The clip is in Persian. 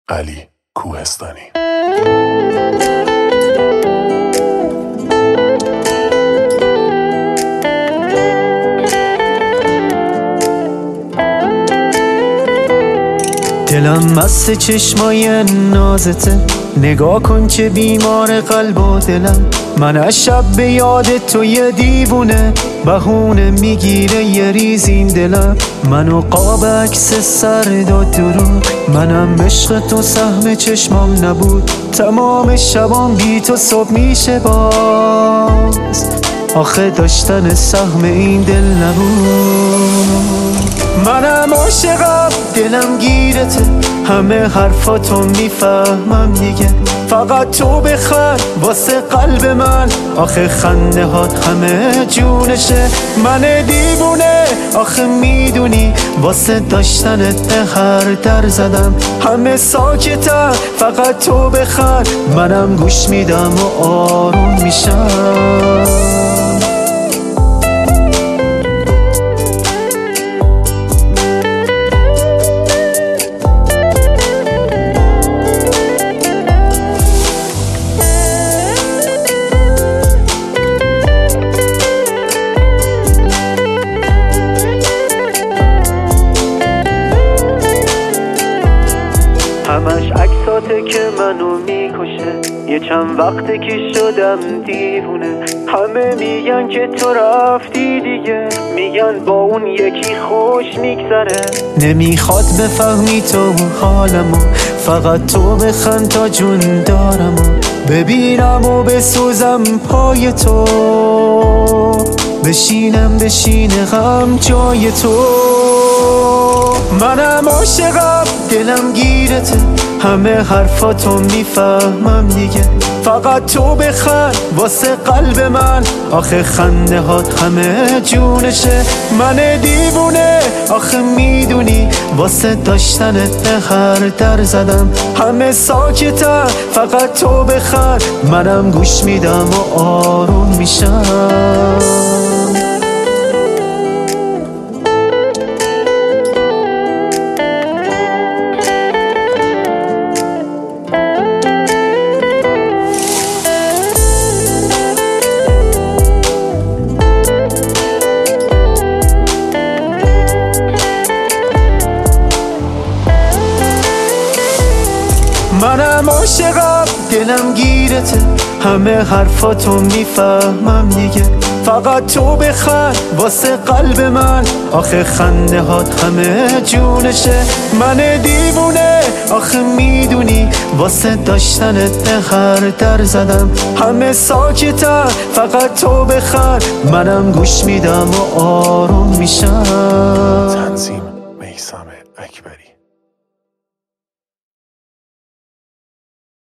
علی کوهستانی. دلم مست چشمای نازته، نگاه کن چه بیمار قلب و دلم. من از شب به یاد تو یه دیوونه، بهونه میگیره یه ریز این دلم. منو قاب عکس سرد و دروغ، منم عشق تو سهم چشمام نبود. تمام شبام بی تو صبح میشه باز، آخه داشتن سهم این دل نبود. منم عاشقم دلم گیرته، همه حرفاتو میفهمم دیگه. فقط تو بخند واسه قلب من، آخه خنده هات همه جونشه. من دیوونه آخه میدونی، واسه داشتنت به هر در زدم. همه ساکتم فقط تو بخند، منم گوش میدم و آروم میشم. همش عکساته که منو میکشه، یه چند وقته که شدم دیوونه. همه میگن که تو رفتی دیگه، میگن با اون یکی خوش میگذره. نمیخواد بفهمی تو حالمو، فقط تو بخند تا جون دارمو. ببینم و بسوزم پای تو، بشینم بشینه غم جای تو. منم عاشقم دلم گیرته، همه حرفاتو میفهمم دیگه. فقط تو بخند واسه قلب من، آخه خنده هات همه جونشه. من دیوونه آخه میدونی، واسه داشتنت به هر در زدم. همه ساکتم فقط تو بخند، منم گوش میدم و آروم میشم. منم عاشقم دلم گیرته، همه حرفاتو میفهمم دیگه. فقط تو بخند واسه قلب من، آخه خنده هات همه جونشه. من دیوونه آخه میدونی، واسه داشتنت به هر در زدم. همه ساکتم فقط تو بخند، منم گوش میدم و آروم میشم. تنظیم میثم اکبری.